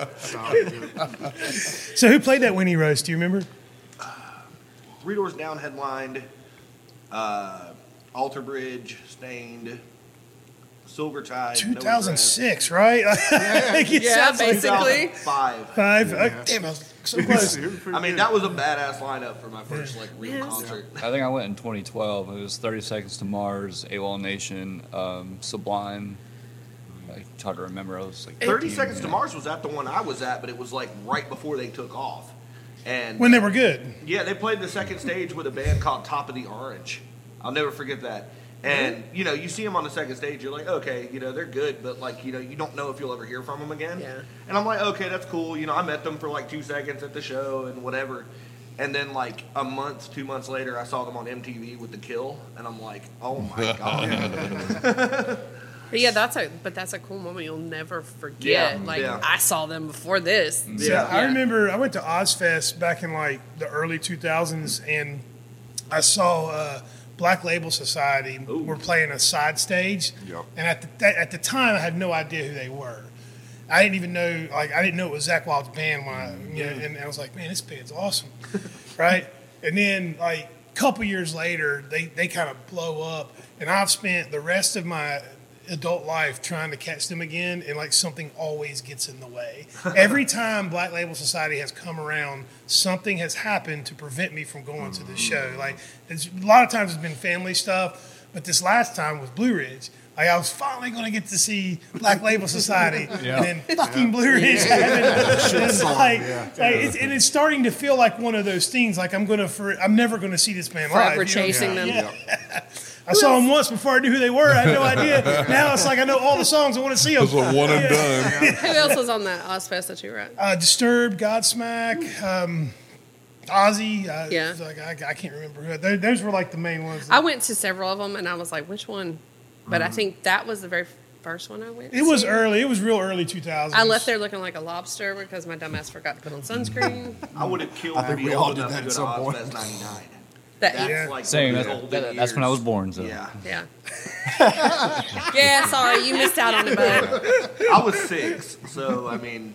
funny. So who played that Winnie Roast? Do you remember? Three Doors Down headlined, uh, Alter Bridge, Stained, Silvertide, two thousand six, right? Like it Yeah, sounds like basically. Five. five. Uh, damn, I was so close. I mean, that was a badass lineup for my first like real Yes. concert. I think I went in twenty twelve. It was thirty Seconds to Mars, AWOL Nation, um, Sublime. I try to remember. I was like Thirty fifteen, Seconds to yeah. Mars was at the one I was at, but it was like right before they took off. And When they were good. yeah, they played the second stage with a band called Top of the Orange. I'll never forget that. And you know, you see them on the second stage, you're like, okay, you know, they're good, but like, you know, you don't know if you'll ever hear from them again. Yeah. And I'm like, okay, that's cool. You know, I met them for like two seconds at the show and whatever. And then like a month, two months later, I saw them on M T V with The Kill, and I'm like, oh my god. But yeah, that's a but that's a cool moment you'll never forget. Yeah, like yeah. I saw them before this. So Yeah. I remember I went to Ozfest back in like the early two thousands, and I saw uh, Black Label Society were playing a side stage. Yep. And at the, that, at the time, I had no idea who they were. I didn't even know, like, I didn't know it was Zach Wild's band when I, you know, and I was like, man, this band's awesome, right? And then, like, a couple years later, they, they kind of blow up, and I've spent the rest of my adult life trying to catch them again, and like something always gets in the way. Every time Black Label Society has come around, something has happened to prevent me from going to the show. Like, it's, a lot of times it's been family stuff, but this last time was Blue Ridge. Like, I was finally going to get to see Black Label Society, and then fucking Blue Ridge happened. And it's like, like, it's, and it's starting to feel like one of those things. Like, I'm gonna, for, I'm never going to see this band live. Forever you know? chasing them. Yeah. I saw them once before I knew who they were. I had no idea. Now it's like I know all the songs. I want to see them. It's a one and done. Who else was on that Ozfest that you were at? Uh, Disturbed, Godsmack, um, Ozzy. Uh, Yeah. Like, I, I can't remember who. Those, those were like the main ones. I went to several of them, and I was like, which one? But I think that was the very first one I went It was to. early. It was real early two thousands. I left there looking like a lobster because my dumbass forgot to put on sunscreen. I would have killed I to think be we all old did enough that to at go some to point. Ozfest ninety-nine. That That's yeah. like Same. one of That, the golden that- that's when I was years. born. So Yeah. yeah. Yeah, sorry, you missed out on it, bud. I was six, so I mean,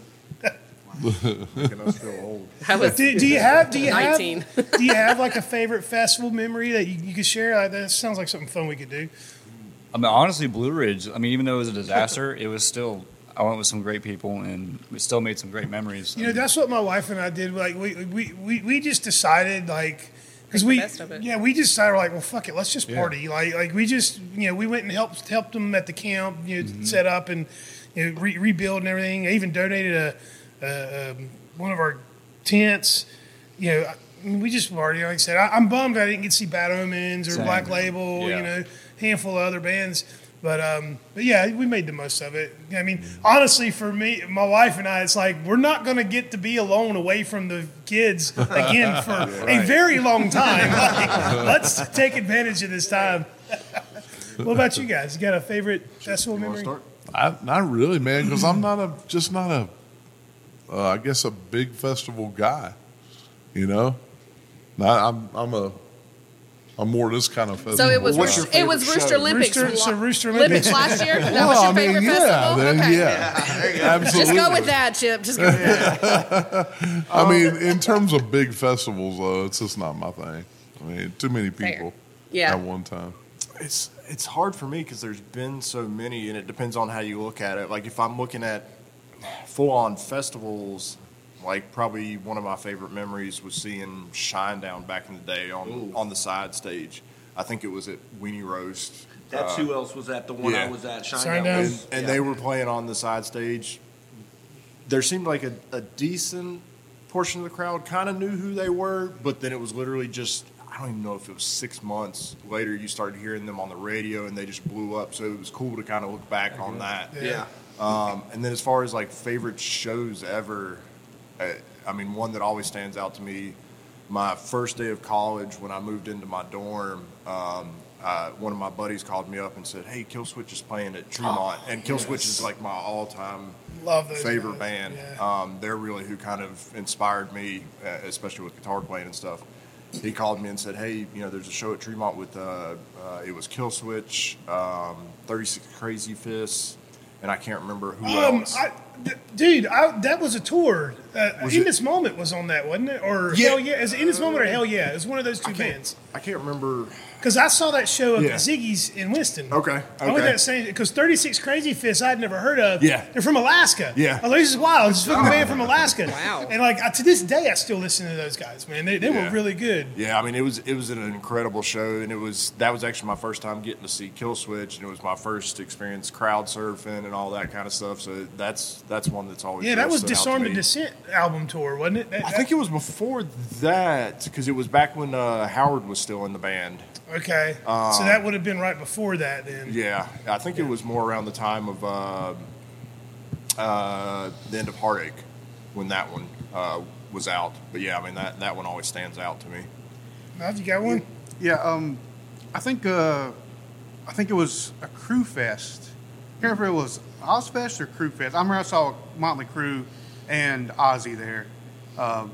Making us feel old. I was Do, do you have? Do you nineteen. have? Do you have like a favorite festival memory that you, you could share? Like, that sounds like something fun we could do. I mean, honestly, Blue Ridge. I mean, even though it was a disaster, it was still. I went with some great people, and we still made some great memories. You know, that's what my wife and I did. Like, we we, we, we just decided, like, because we, the best of it. yeah, we just decided, like, well, fuck it, let's just Yeah. party. Like, like we just, you know, we went and helped helped them at the camp, you know, set up and you know, re- rebuild and everything. I even donated a, a um, one of our tents. You know, I mean, we just party. Like I said, I, I'm bummed I didn't get to see Bad Omens or Same. Black Label. Yeah. You know, handful of other bands. But um, but yeah, we made the most of it. I mean, honestly, for me, my wife and I, it's like we're not going to get to be alone away from the kids again for a very long time. Like, let's take advantage of this time. What about you guys? You got a favorite festival You want memory? to start? I, not really, man, because I'm not a just not a, uh, I guess a big festival guy. You know, not, I'm I'm a, I'm more this kind of festival. So it was What's Rooster, your it was favorite Rooster show? Olympics. Rooster- so la- Rooster Olympics Olympics. last year. That Well, was your I mean, favorite yeah, festival. then, Okay. yeah, absolutely. Just go with that, Chip. Just go with that. I mean, in terms of big festivals, though, it's just not my thing. I mean, too many people Yeah. at one time. it's it's hard for me because there's been so many, and it depends on how you look at it. Like if I'm looking at full-on festivals, like probably one of my favorite memories was seeing Shinedown back in the day on Ooh. on the side stage. I think it was at Weenie Roast. That's Uh, who else was at the one I yeah. was at. Shinedown. Shinedown. and, and they were playing on the side stage. There seemed like a, a decent portion of the crowd kind of knew who they were, but then it was literally just, I don't even know if it was six months later, you started hearing them on the radio and they just blew up. So it was cool to kind of look back on that. Yeah. Um, and then as far as like favorite shows ever, uh, I mean, one that always stands out to me, my first day of college when I moved into my dorm, um, uh, one of my buddies called me up and said, "Hey, Killswitch is playing at Tremont," and Killswitch is like my all-time Love those favorite guys. band. Yeah. Um, they're really who kind of inspired me, uh, especially with guitar playing and stuff. He called me and said, "Hey, you know, there's a show at Tremont with uh, uh, it was Killswitch, um, thirty-six Crazy Fists, and I can't remember who Um, else." I, d- dude, I, that was a tour. Uh, Was In it- This Moment was on that, wasn't it? Or Yeah. Hell Yeah? Is it In This Moment or Hell Yeah? It was one of those two I can't, bands. I can't remember. Because I saw that show up Yeah. at Ziggy's in Winston. Okay, I went okay. that same because thirty-six Crazy Fists I'd never heard of. Yeah. They're from Alaska. Yeah. Oh, this is wild. It's a fucking band from Alaska. Wow. And like I, to this day, I still listen to those guys. Man, they, they Yeah. were really good. Yeah, I mean, it was it was an incredible show, and it was that was actually my first time getting to see Killswitch, and it was my first experience crowd surfing and all that kind of stuff. So that's that's one that's always Yeah, really that was stood out to Disarm and me. Descent album tour, wasn't it? That- I think it was before that because it was back when uh, Howard was still in the band. Okay, so that would have been right before that then. Yeah, I think it was more around the time of uh, uh, the end of Heartache when that one uh, was out. But yeah, I mean that that one always stands out to me. Have you got one? Yeah, um, I think uh, I think it was a Crew Fest. I can't remember if it was Ozfest or Crew Fest. I remember I saw Motley Crue and Ozzy there. Um,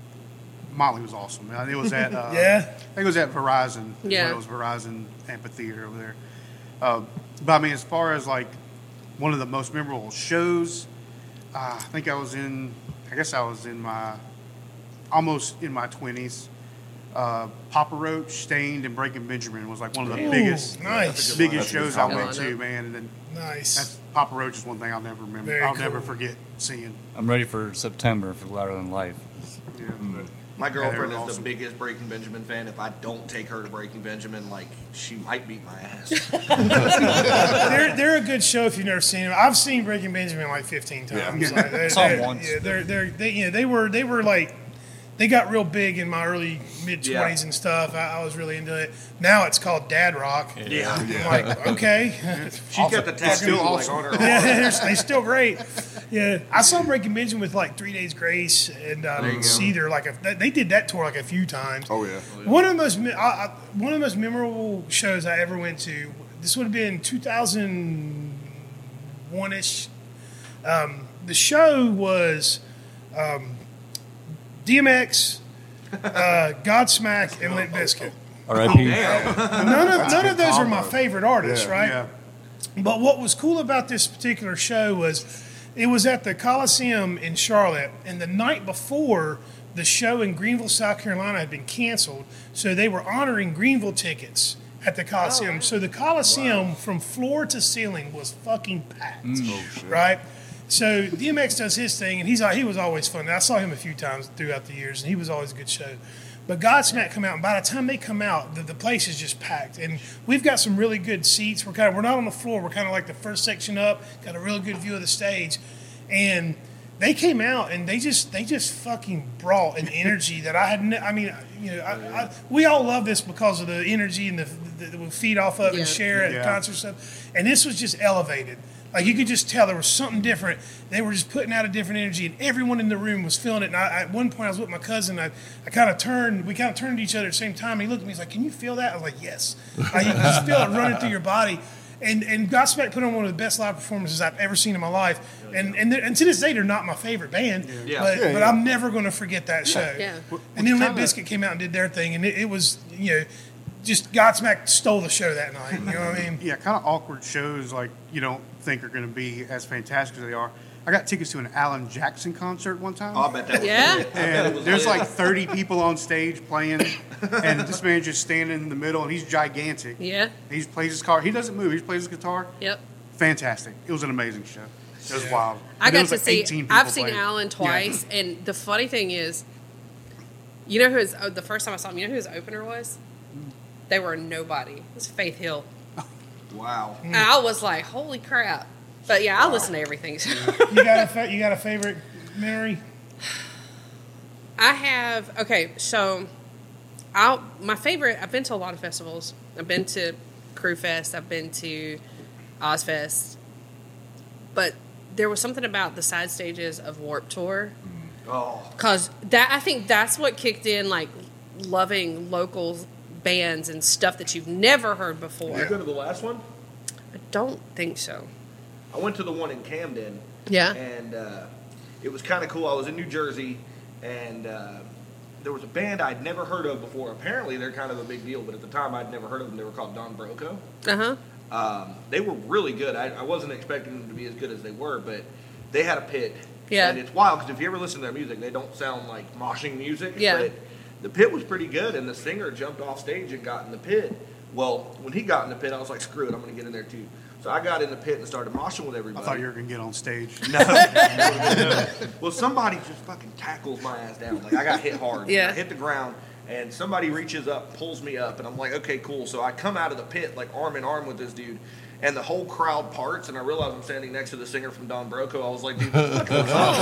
Motley was awesome. Uh, It was at uh, Yeah. I think it was at Verizon. Yeah. It was Verizon Amphitheater over there. Uh, but I mean, as far as like one of the most memorable shows, uh, I think I was in. I guess I was in my almost in my twenties. Uh, Papa Roach, Stained, and Breaking Benjamin was like one of the Ooh, biggest, nice. biggest shows I went combo. to, man. And then Nice. that's, Papa Roach is one thing I'll never remember. Very I'll cool. never forget seeing. I'm ready for September for Louder Than Life. Yeah. My girlfriend they is were the awesome. biggest Breaking Benjamin fan. If I don't take her to Breaking Benjamin, like, she might beat my ass. they're they're a good show if you've never seen them. I've seen Breaking Benjamin like fifteen times. Yeah. Like, they're, Saw 'em they're- once. Yeah, they're they're they you know, they were they were like they got real big in my early mid twenties Yeah. and stuff. I, I was really into it. Now it's called Dad Rock. Yeah. I'm like, okay. She got the tattoo still like, awesome. on her Yeah, arm. they're, they're still great. Yeah, I saw Breaking Benjamin with like Three Days Grace and There you um, go. Cedar. Like a, they did that tour like a few times. Oh yeah. One of the most me- I, I, one of the most memorable shows I ever went to. This would have been two thousand one ish. Um, the show was um, D M X, uh, Godsmack, and Limp Bizkit. R I P None of none of those are my favorite artists, Yeah. right? Yeah. But what was cool about this particular show was it was at the Coliseum in Charlotte, and the night before, the show in Greenville, South Carolina had been canceled, so they were honoring Greenville tickets at the Coliseum. So the Coliseum from floor to ceiling was fucking packed, right? So D M X does his thing, and he's he was always fun. I saw him a few times throughout the years, and he was always a good show. But Godsmack come out, and by the time they come out, the, the place is just packed. And we've got some really good seats. We're kind of we're not on the floor. We're kind of like the first section up. Got a really good view of the stage, and they came out and they just they just fucking brought an energy that I had. Ne- I mean, you know, I, I, we all love this because of the energy and the that we feed off of Yeah. and share at Yeah. concert stuff. And this was just elevated. Like you could just tell there was something different. They were just putting out a different energy, and everyone in the room was feeling it. And I, at one point, I was with my cousin. I, I kind of turned. We kind of turned to each other at the same time. And he looked at me. He's like, "Can you feel that?" I was like, "Yes." Like, you can just feel it running through your body. And and Godsmack put on one of the best live performances I've ever seen in my life. And and, they're- and to this day, they're not my favorite band. Yeah. But Yeah, but yeah. I'm never going to forget that show. Yeah. And then Limp kinda- Bizkit came out and did their thing, and it, it was you know, just Godsmack stole the show that night. You know what I mean? Yeah, kind of awkward shows like you don't think are going to be as fantastic as they are. I got tickets to an Alan Jackson concert one time. Oh, I bet that was Yeah. lit. I bet it And was there's lit. like thirty people on stage playing, and this man just standing in the middle, and he's gigantic. Yeah. He plays his car. He doesn't move. He just plays his guitar. Yep. Fantastic. It was an amazing show. It was wild. I And there got was to like see. eighteen people I've seen playing. Alan twice, and the funny thing is, you know who his oh, the first time I saw him, you know who his opener was? They were nobody. It was Faith Hill, Wow. and I was like, "Holy crap!" But yeah, I listen to everything. You got a fa- you got a favorite memory? I have okay, so I my favorite. I've been to a lot of festivals. I've been to Crew Fest. I've been to Ozfest, but there was something about the side stages of Warped Tour. Oh. Cause that I think that's what kicked in, like loving local bands and stuff that you've never heard before. Did you go to the last one? I don't think so. I went to the one in Camden. Yeah. And uh, it was kind of cool. I was in New Jersey, and uh, there was a band I'd never heard of before. Apparently, they're kind of a big deal, but at the time, I'd never heard of them. They were called Don Broco. Uh huh. Um, they were really good. I, I wasn't expecting them to be as good as they were, but they had a pit. Yeah. And it's wild because if you ever listen to their music, they don't sound like moshing music. Yeah. But the pit was pretty good, and the singer jumped off stage and got in the pit. Well, when he got in the pit, I was like, screw it, I'm going to get in there too. So I got in the pit and started moshing with I everybody. thought you were gonna get on stage. No. no. Well, somebody just fucking tackles my ass down. Like, I got hit hard. Yeah. I hit the ground, and somebody reaches up, pulls me up, and I'm like, okay, cool. So I come out of the pit, like, arm in arm with this dude, and the whole crowd parts, and I realize I'm standing next to the singer from Don Broco. I was like, dude, what the fuck?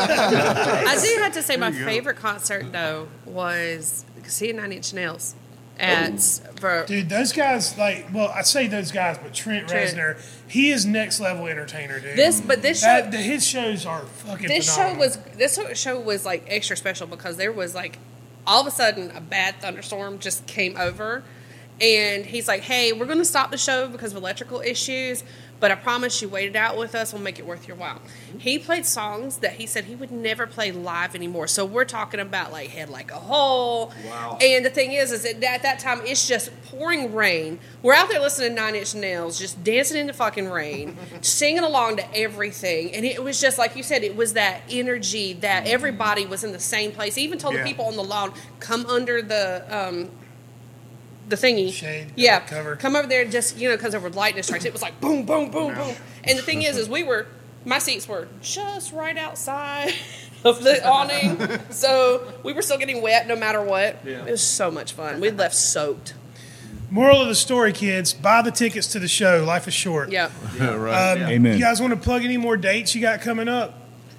I do have to say my There you go. favorite concert though was seeing Nine Inch Nails at for Dude, those guys, like, well, I say those guys, but Trent, Trent. Reznor, he is next level entertainer, dude. this. But this show, that, the, his shows are fucking this show phenomenal. was this show was like extra special because there was like all of a sudden a bad thunderstorm just came over, and he's like, "Hey, we're going to stop the show because of electrical issues, but I promise you, wait it out with us. We'll make it worth your while." He played songs that he said he would never play live anymore. So we're talking about like Head Like a Hole. Wow. And the thing is, is that at that time it's just pouring rain. We're out there listening to Nine Inch Nails, just dancing in the fucking rain, singing along to everything, and it was just like you said, it was that energy that everybody was in the same place. He even told Yeah. the people on the lawn, "Come under the." Um, the thingy. Shade, yeah. cover. Come over there, just, you know, because there were lightning strikes. It was like boom, boom, boom, boom. And the thing is, is we were, my seats were just right outside of the awning. So we were still getting wet no matter what. Yeah. It was so much fun. We left soaked. Moral of the story, kids, buy the tickets to the show. Life is short. Yeah. Yeah, right. Um, Amen. You guys want to plug any more dates you got coming up?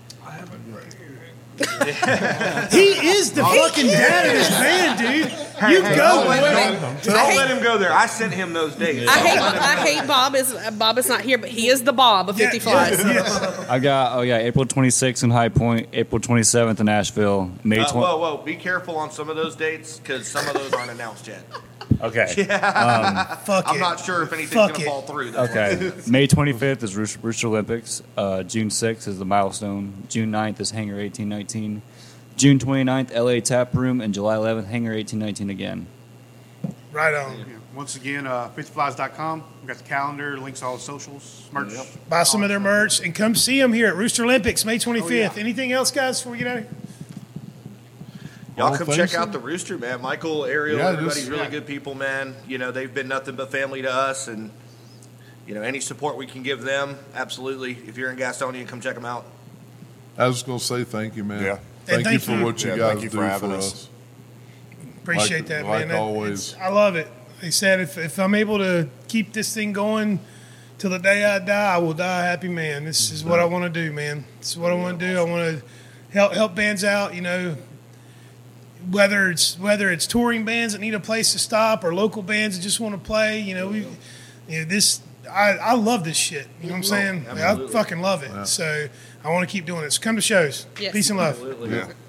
He is the fucking dad of this band, dude. You Hey, go don't let, with don't, it. don't hate- let him go there. I sent him those dates. I hate, I hate Bob is Bob is not here, but he is the Bob of fifty Flies. Yes, yes. I got, oh yeah, April twenty-sixth in High Point, April twenty-seventh in Asheville, May Uh, twentieth. whoa, whoa! Be careful on some of those dates because some of those aren't announced yet. Okay. Fuck I'm it. not sure if anything's Fuck going to it. fall through. Though. Okay. May twenty-fifth is Rooster, Rooster Olympics. Uh, June sixth is the Milestone. June ninth is Hangar eighteen nineteen. June twenty-ninth, L A Tap Room. And July eleventh, Hangar eighteen nineteen again. Right on. Yeah. Once again, uh, fifty flies dot com. We got the calendar, links to all the socials, merch. Buy some of their merch and come see them here at Rooster Olympics, May twenty-fifth. Oh, yeah. Anything else, guys, before we get out of here? Y'all All come things check so. out the Rooster, man. Michael, Ariel, Yeah, everybody's just- really yeah. good people, man. You know, they've been nothing but family to us, and you know, any support we can give them, absolutely. If you're in Gastonia, come check them out. I was going to say thank you, man. Yeah. Thank, thank you for you. what you Yeah, guys thank you do for having for us. us. Appreciate Like- that, like man. That- always. it's- I love it. They said if, if I'm able to keep this thing going till the day I die, I will die a happy man. This is what I want to do, man. This is what I want to do. I want to help help bands out, you know, whether it's whether it's touring bands that need a place to stop or local bands that just want to play. You know, we, you know, this I, I love this shit. You know what I'm saying? Like, I Absolutely. fucking love it. So I want to keep doing it. So come to shows. Yes. Peace and love. Absolutely. Yeah.